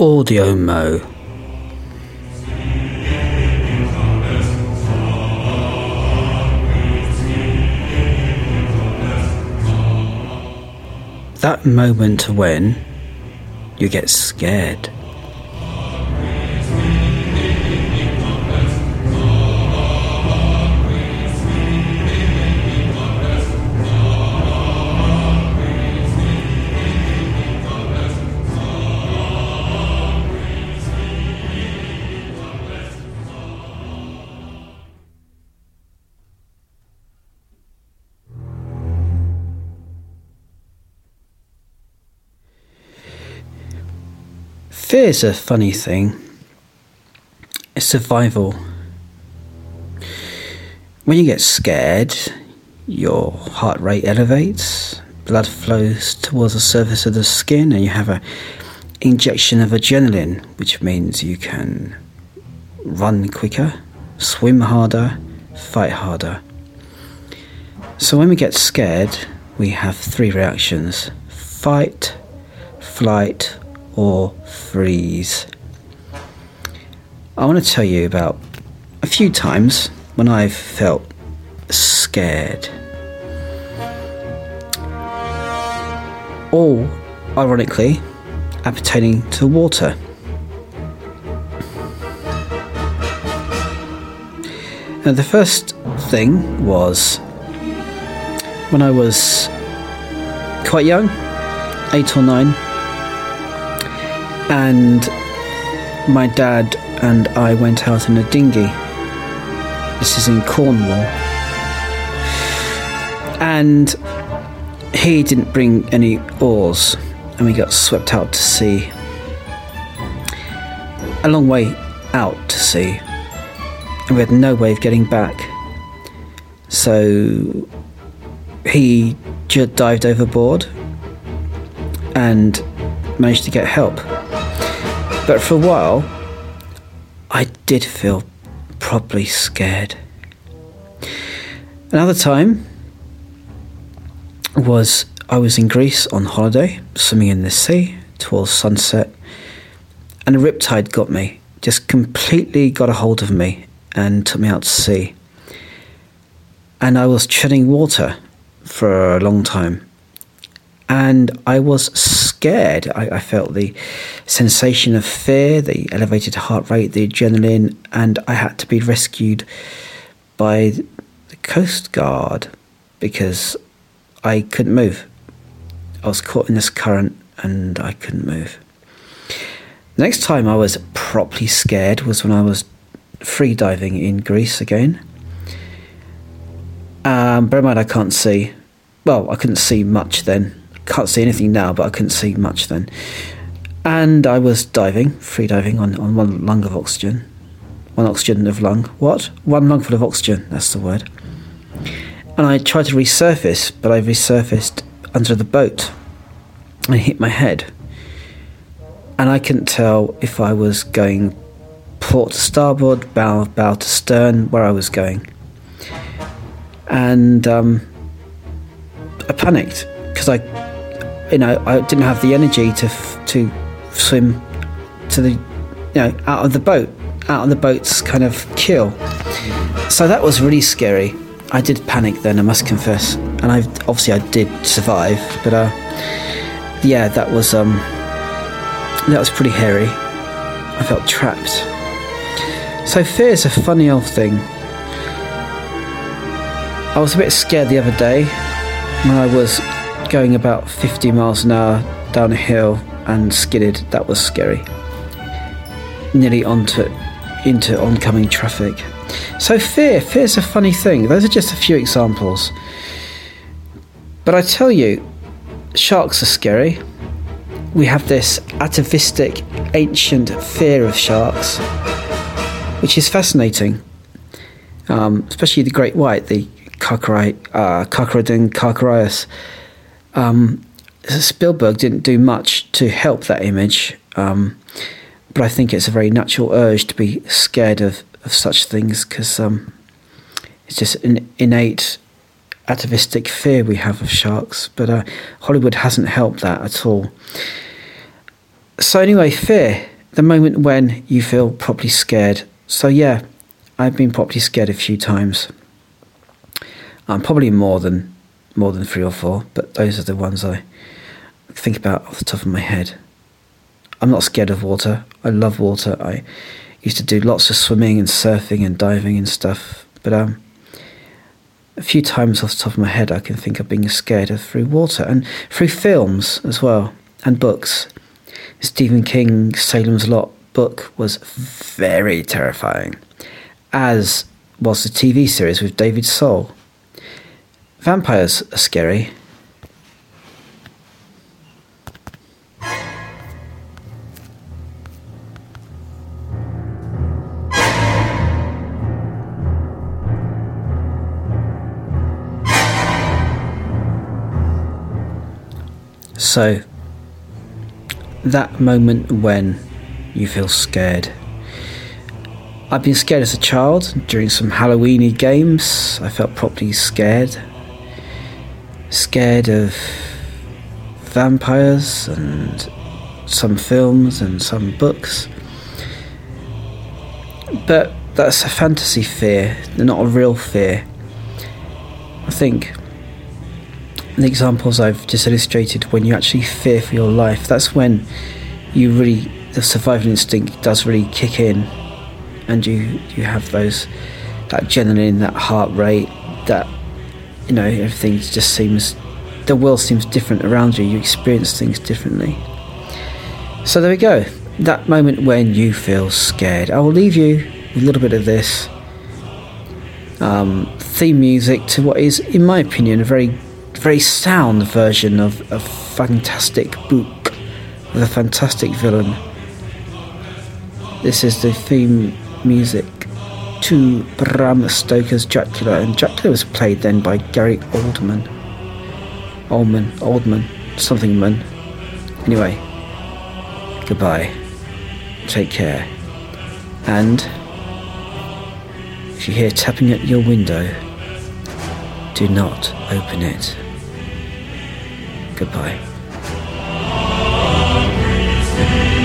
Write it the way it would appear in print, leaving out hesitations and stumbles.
Audio Mo. That moment when you get scared. Fear's a funny thing. It's survival. When you get scared, your heart rate elevates, blood flows towards the surface of the skin, and you have an injection of adrenaline, which means you can run quicker, swim harder, fight harder. So when we get scared, we have three reactions: fight, flight, or freeze. I want to tell you about a few times when I've felt scared. All, ironically, appertaining to water. And the first thing was when I was quite young, 8 or 9, and my dad and I went out in a dinghy. This is in Cornwall. And he didn't bring any oars, and we got swept out to sea. A long way out to sea. And we had no way of getting back. So he just dived overboard and managed to get help. But for a while, I did feel properly scared. Another time was I was in Greece on holiday, swimming in the sea towards sunset, and a riptide got me, just completely got a hold of me and took me out to sea. And I was treading water for a long time. And I was scared. I felt the sensation of fear, the elevated heart rate, the adrenaline, and I had to be rescued by the Coast Guard because I couldn't move. I was caught in this current and I couldn't move. The next time I was properly scared was when I was free diving in Greece again. Bear in mind I can't see. Well, I couldn't see much then. Can't see anything now, but I couldn't see much then. And I was diving, free diving on one lung of oxygen. One oxygen of lung. What? One lungful of oxygen, that's the word. And I tried to resurface, but I resurfaced under the boat. I hit my head. And I couldn't tell if I was going port to starboard, bow to stern, where I was going. And I panicked because I didn't have the energy to swim to the, out of the boat, out of the boat's kind of keel. So that was really scary. I did panic then, I must confess, and I did survive. But yeah, that was pretty hairy. I felt trapped. So fear's a funny old thing. I was a bit scared the other day when I was going about 50 miles an hour down a hill and skidded. That was scary. Nearly into oncoming traffic. So fear's a funny thing. Those are just a few examples. But I tell you, sharks are scary. We have this atavistic, ancient fear of sharks, which is fascinating. Especially the great white, the Carcharodon carcharias. Spielberg didn't do much to help that image, but I think it's a very natural urge to be scared of such things because it's just an innate atavistic fear we have of sharks. But Hollywood hasn't helped that at all. So anyway, fear. the moment when you feel properly scared. So yeah, I've been properly scared a few times. Probably more than 3 or 4, but those are the ones I think about off the top of my head. I'm not scared of water. I love water. I used to do lots of swimming and surfing and diving and stuff, but a few times off the top of my head I can think of being scared of through water and through films as well, and books. Stephen King's Salem's Lot book was very terrifying, as was the TV series with David Soul. Vampires are scary. So, that moment when you feel scared. I've been scared as a child during some Halloweeny games. I felt properly scared. Scared of vampires and some films and some books. But that's a fantasy fear, not a real fear. I think the examples I've just illustrated, when you actually fear for your life, that's when the survival instinct does really kick in, and you have that adrenaline, that heart rate, that, everything just seems, the world seems different around you. You experience things differently. So there we go. That moment when you feel scared. I will leave you with a little bit of this theme music to what is, in my opinion, a very, very sound version of a fantastic book with a fantastic villain. This is the theme music to Bram Stoker's Dracula, and Dracula was played then by Gary Oldman, something man. Anyway, goodbye, take care, and if you hear tapping at your window, do not open it. Goodbye.